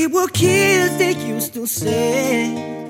We were kids, they used to say.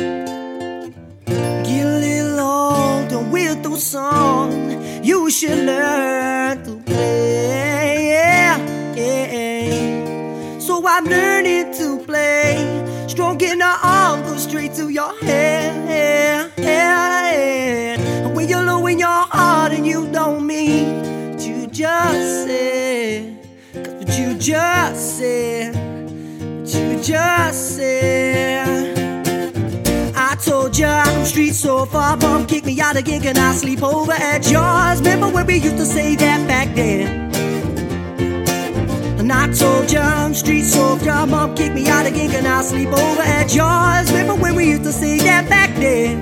Get a little older with those songs, you should learn to play. Yeah, yeah. So I'm learning to play. Stroking the arm goes straight to your head. And when you're low in your heart and you don't mean what you just said, 'cause what you just said, what you just said. I told ya I'm street so far, mom kicked me out of gig and I sleep over at yours. Remember when we used to say that back then? And I told ya I'm street so far, mom kicked me out of gig and I sleep over at yours. Remember when we used to say that back then?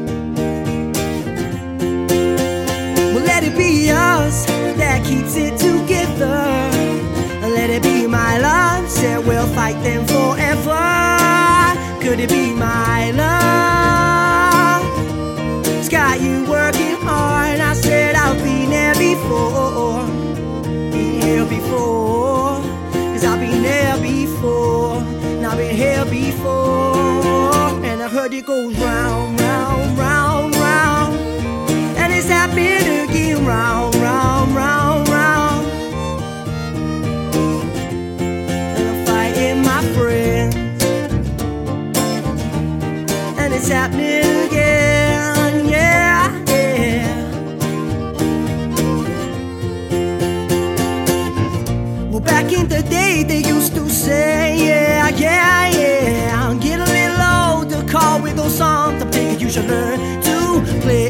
Well, let it be us that keeps it together. Let it be my love, said we'll fight them forever. Could it be my love? It's got you working hard. I said I've been there before. Been here before. 'Cause I've been there before. And I've been here before. And I heard it goes round, round, round, round. And it's happening again, round, round, round, round. And I'm fighting my friends. And it's happening again, yeah, yeah. Well, back in the day, they used to say, yeah, yeah, yeah. Get a little older, call with those songs. I'm thinking you should learn to play,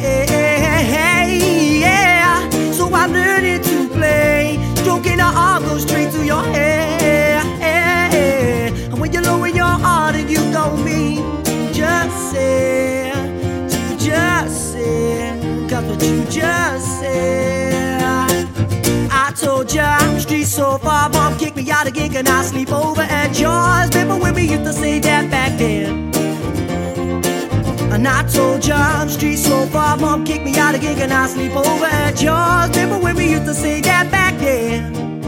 yeah. So I'm learning to play. Stroking the arm goes straight to your head. And when you're low in your heart and you don't mean just said, you just said, 'cause what you just said. I told ya I'm street so far, mom kicked me out of gig and I sleep over at yours. Remember when we used to say that back then? And I told ya I'm street so far, mom kicked me out of gig and I sleep over at yours. Remember when we used to say that back then?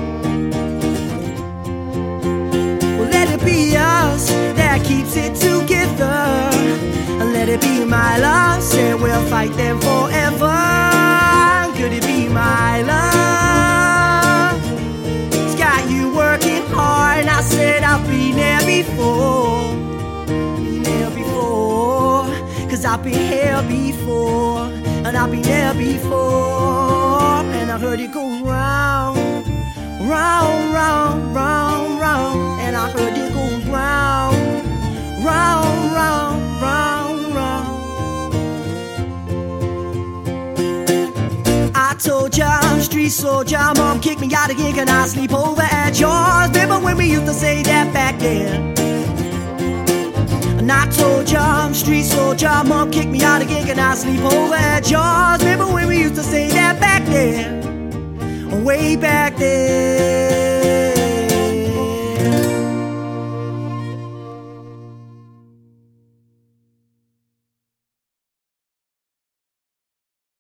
Well, let it be us that keeps it together. And let it be my love, said we'll fight them forever. Could it be my love? It's got you working hard. And I said I've been there before. Been there before. 'Cause I've been here before. And I've been there before. And I heard it go round, round, round, round, round. And I heard it go round, round, round, round, round. I told ya I'm street soldier, mom kicked me out of gig and I sleep over at yours. Remember when we used to say that back then? And I told ya I'm street soldier, mom kicked me out of gig and I sleep over at yours. Remember when we used to say that back then? Way back then.